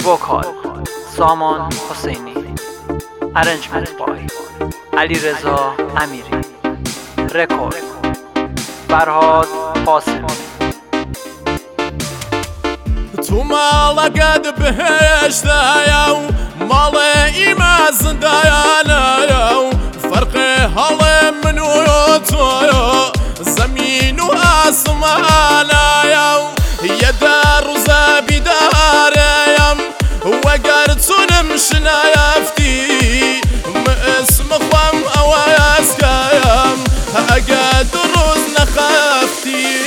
وکال سامان حسینی، ارنجمنت بای علیرضا امیری، رکورد فرهاد قاسمی. تو مالقد بهشتايا ومالي ما زندايا فرق هلا من ويوتو زمين واسمانايا يا دار زابي داريا وقرت نمشنا يفتي اسم خوام اواسكايا اقاد روزنا خفتي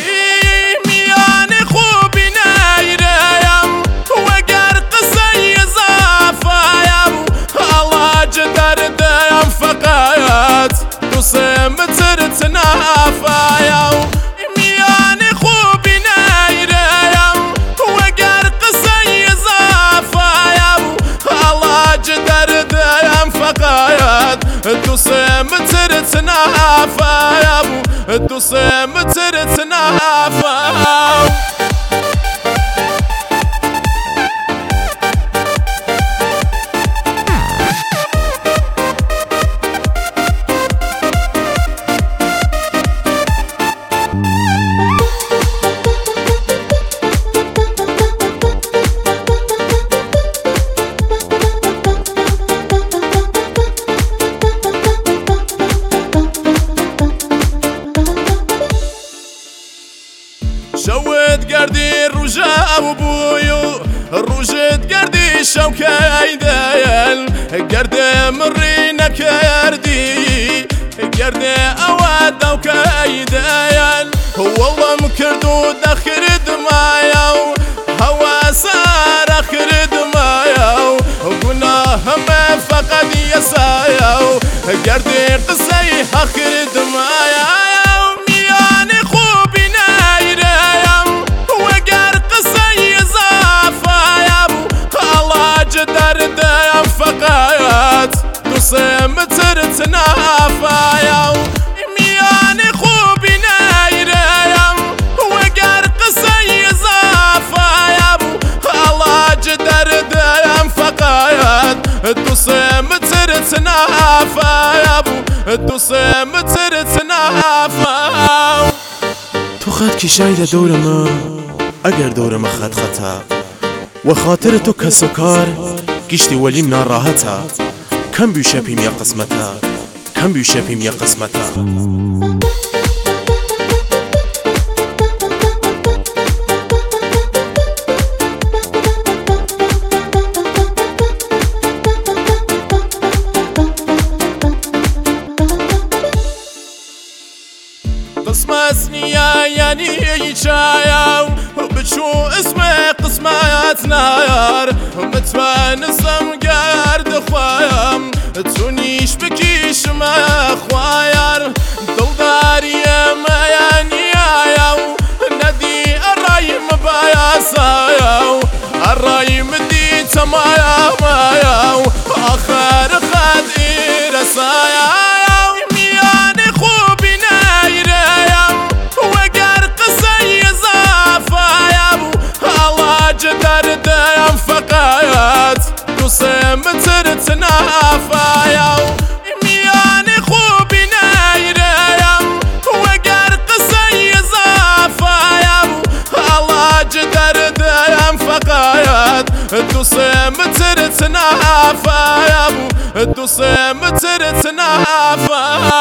سمترتنا فايا مياني خوبي نايريا وقرق سيزا فايا الله جدر دايم فقايات تو سمترتنا فايا تو سمترتنا فايا شوت قردي الرجاء وبويو رجت قردي شوكاي دايل قردي مرينا كردي قردي اواد وكاي دايل والله مكردو داخل دمايا هوا صار اخر دمايا قلنا هم فقد يسايا قردي قصي اخر دمايا سمترتنا فايا مياني خوبي نايريا وقرق سيزا فايا الله جدر دايم فقايات تو سمترتنا فايا تو سمترتنا فايا تو خد کشای دور ما اگر دور ما خد خطا و خاطر تو کس و کار گشتی ولیم ناراحتا كم بيشبهم يا قسمتها كم بيشبهم يا قسمتها قسمتني يعني يجايا وبتشو اسمي قسماتنا يار متوانسم قارد خوايا تونيش بكيش ما خوايار دلداري ما يانيايا ندي الرايم باياسايا الرايم دي تمايا مايا اخر خادي رسايا سمترتنا فايا مياني خوبي نايريا وقرق سيزا فايا الله جدر دايم فقايات تو سمترتنا فايا تو سمترتنا فايا